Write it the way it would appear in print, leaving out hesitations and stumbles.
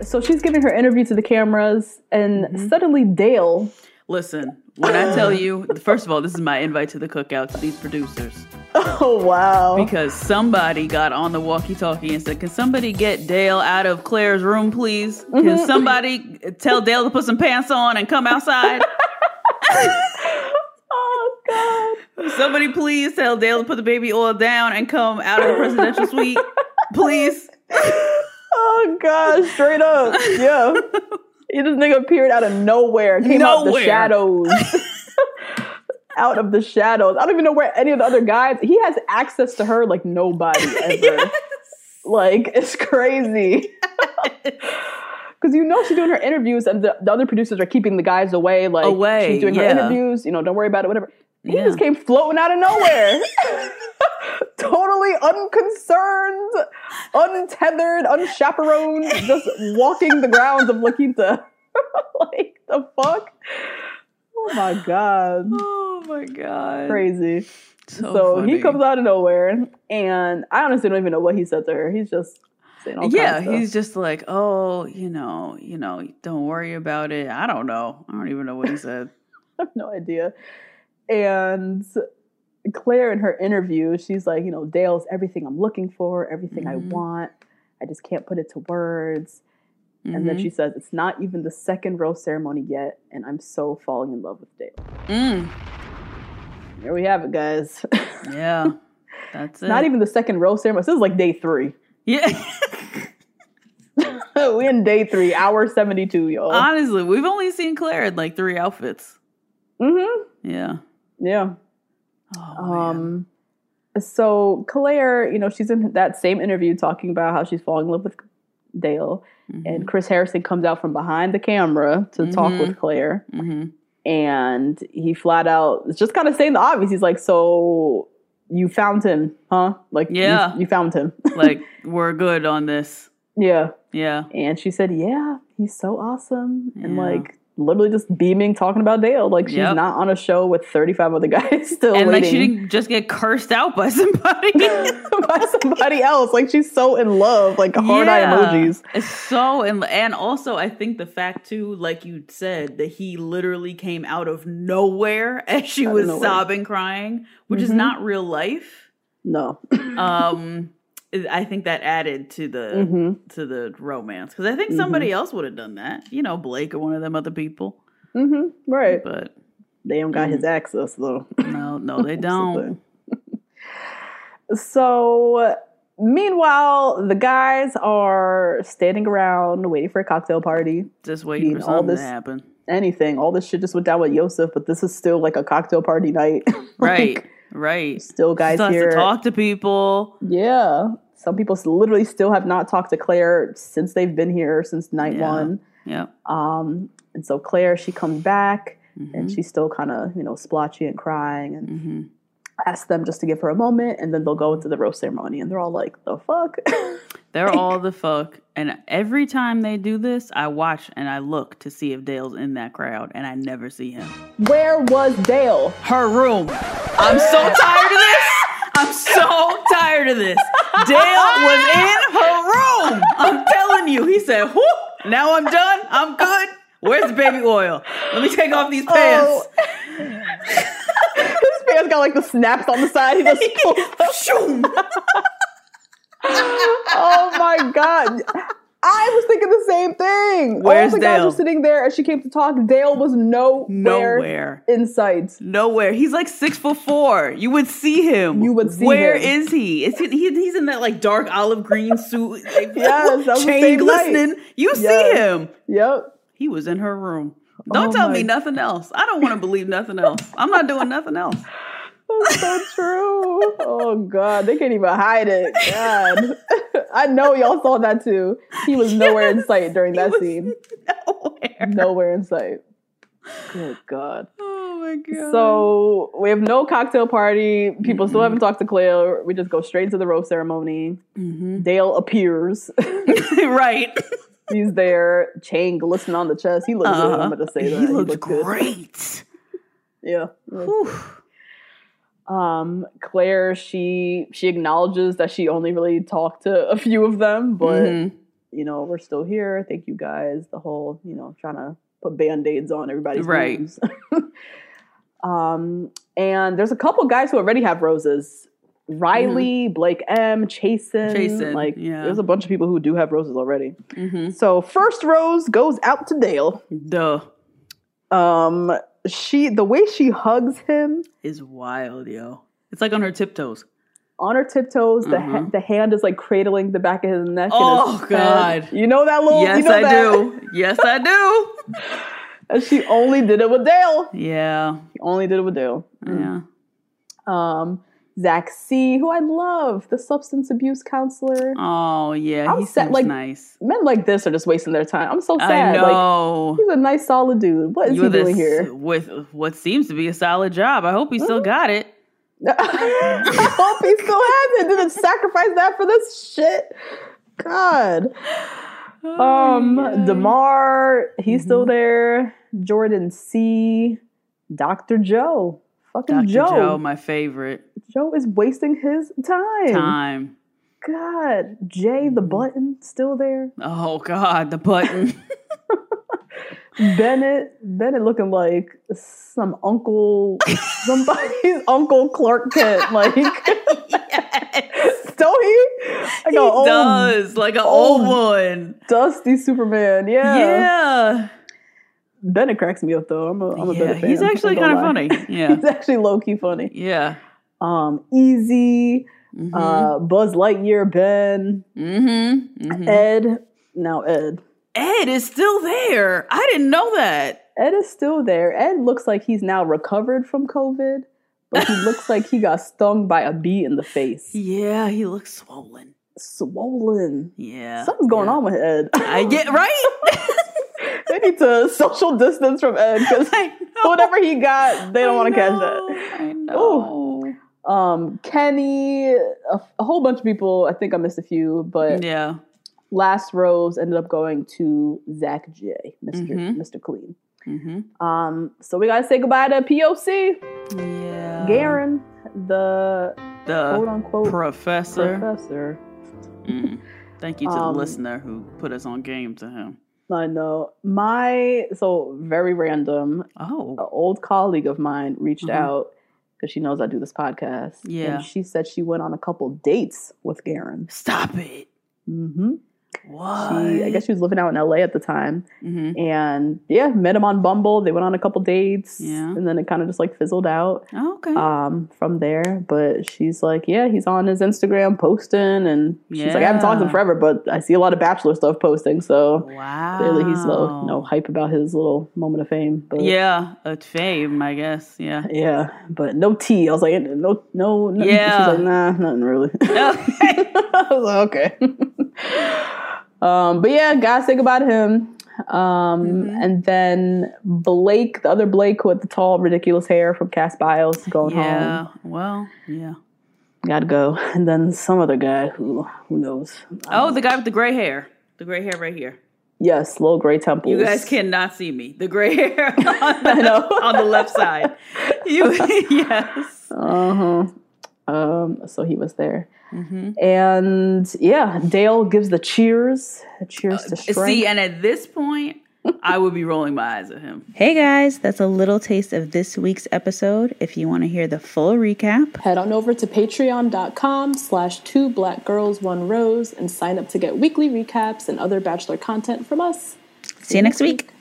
So she's giving her interview to the cameras, and suddenly Dale. Listen, when I tell you, first of all, this is my invite to the cookout to these producers. Oh, wow. Because somebody got on the walkie-talkie and said, can somebody get Dale out of Claire's room, please? Can somebody tell Dale to put some pants on and come outside? Oh, God. Somebody please tell Dale to put the baby oil down and come out of the presidential suite, please. Oh, God. Straight up. Yeah. This nigga appeared out of nowhere. Came out of the shadows. Out of the shadows. I don't even know where any of the other guys. He has access to her like nobody ever. Yes. Like, it's crazy. Because she's doing her interviews, and the other producers are keeping the guys away. Like, she's doing her interviews. Don't worry about it, whatever. He just came floating out of nowhere. Totally unconcerned, untethered, unchaperoned, just walking the grounds of La Quinta. Like, the fuck? Oh my God. Oh my God. Crazy. So he comes out of nowhere, and I honestly don't even know what he said to her. He's just saying all kinds of stuff. He's just like, oh, don't worry about it. I don't know. I don't even know what he said. I have no idea. And Claire, in her interview, she's like, Dale's everything I'm looking for, everything I want. I just can't put it to words. And then she says, it's not even the second rose ceremony yet, and I'm so falling in love with Dale. There we have it, guys. Yeah, that's it. Not even the second rose ceremony. This is like day 3. Yeah. We in day 3, hour 72, y'all. Honestly, we've only seen Claire in like 3 outfits. Yeah. Yeah. Oh, man. So Claire, she's in that same interview talking about how she's falling in love with Dale. And Chris Harrison comes out from behind the camera to talk with Claire. And he flat out is just kind of saying the obvious. He's like, so you found him, huh? Like, you found him. Like, we're good on this. Yeah. Yeah. And she said, yeah, he's so awesome. And like, literally just beaming, talking about Dale. Like, she's not on a show with 35 other guys still waiting. And like, she didn't just get cursed out by somebody. By somebody else. Like, she's so in love. Like, hard eye emojis. It's so and also, I think the fact, too, like you said, that he literally came out of nowhere as she was sobbing, crying, which is not real life. No. I think that added to the romance, because I think somebody else would have done that. Blake or one of them other people. Right. But they don't got his access, though. No, they don't. So, meanwhile, the guys are standing around waiting for a cocktail party. Just waiting for something to happen. Anything. All this shit just went down with Yosef, but this is still like a cocktail party night. Right. Still guys here. To talk to people. Yeah. Some people literally still have not talked to Claire since they've been here since night 1. Yeah. And so Claire, she comes back and she's still kind of, splotchy and crying and asks them just to give her a moment, and then they'll go into the rose ceremony and they're all like, the fuck? They're all the fuck. And every time they do this, I watch and I look to see if Dale's in that crowd, and I never see him. Where was Dale? Her room. I'm so tired of this. I'm so tired of this. Dale was in her room. I'm telling you. He said, whoop, now I'm done. I'm good. Where's the baby oil? Let me take off these pants. His pants got like the snaps on the side. He just pulls Oh my God. I was thinking the same thing. Where's all the guys were sitting there as she came to talk. Dale was nowhere in sight. Nowhere. He's like 6'4". You would see him. Where is he? He's in that like dark olive green suit. Yes, that was chain glistening. You see him. Yep. He was in her room. Don't tell me nothing else. I don't want to believe nothing else. I'm not doing nothing else. That's so true. Oh, God. They can't even hide it. God. I know y'all saw that, too. He was nowhere in sight during that scene. Nowhere in sight. Good God. Oh, my God. So, we have no cocktail party. People still haven't talked to Claire. We just go straight to the rose ceremony. Dale appears. Right. He's there. Chain glistening on the chest. He looks good. I'm going to say that. He looks great. Yeah. Claire, she acknowledges that she only really talked to a few of them, but we're still here. Thank you guys. The whole, trying to put Band-Aids on everybody's wounds. And there's a couple guys who already have roses. Riley, Blake M, Chasen. Like, there's a bunch of people who do have roses already. So first rose goes out to Dale. Duh. The way she hugs him is wild, yo. It's like on her tiptoes. On her tiptoes, the hand is like cradling the back of his neck. Oh, God. Head. You know that little... Yes, I do. Yes, I do. And she only did it with Dale. Yeah. She only did it with Dale. Yeah. Zach C., who I love, the substance abuse counselor. Oh, yeah. He seems nice. Men like this are just wasting their time. I'm so sad. I know. Like, he's a nice, solid dude. What is he doing here? With what seems to be a solid job. I hope he still got it. I hope he still has it. Didn't sacrifice that for this shit. God. DeMar, he's still there. Jordan C. Dr. Joe. Fucking Dr. Joe, my favorite. Joe is wasting his time. God. Jay, the button, still there. Oh, God, the button. Bennett looking like somebody's Uncle Clark Kent, like. Yes. Don't he? He does, like an old one. Dusty Superman, yeah. Yeah. Bennett cracks me up, though. I'm a Bennett fan. He's actually kind of funny. Yeah. He's actually low-key funny. Yeah. Easy, Buzz Lightyear, Ben, Ed. Now Ed. Ed is still there. I didn't know that. Ed is still there. Ed looks like he's now recovered from COVID, but he looks like he got stung by a bee in the face. Yeah, he looks swollen. Yeah. Something's going on with Ed. I get right. They need to social distance from Ed because whatever he got, they don't want to catch that. I know. Ooh. Kenny, a whole bunch of people. I think I missed a few, but yeah. Last rose ended up going to Zach J, Mr. Clean. So we gotta say goodbye to POC. Yeah. Garen, the quote unquote professor. Thank you to the listener who put us on game to him. I know. Very random. Oh. An old colleague of mine reached out because she knows I do this podcast. Yeah. And she said she went on a couple dates with Garen. Stop it. What? I guess she was living out in LA at the time. And met him on Bumble. They went on a couple dates. Yeah. And then it kind of just like fizzled out. Oh, okay. From there. But she's like, he's on his Instagram posting. And she's like, I haven't talked to him forever, but I see a lot of Bachelor stuff posting. So clearly he's hype about his little moment of fame. But a fame, I guess. Yeah. Yeah. But no tea. I was like, no. Yeah. She's like, nah, nothing really. Okay. I was like, okay. Gotta say goodbye to him. And then Blake, the other Blake with the tall, ridiculous hair from Cast Bios, going home. Yeah, well, yeah. Gotta go. And then some other guy who knows. The guy with the gray hair. The gray hair right here. Yes, little gray temples. You guys cannot see me. The gray hair on the left side. Yes. So he was there. And Dale gives the cheers to strength. See, and at this point, I would be rolling my eyes at him. Hey guys, that's a little taste of this week's episode. If you want to hear the full recap, head on over to patreon.com/2blackgirls1rose and sign up to get weekly recaps and other Bachelor content from us. See you next week.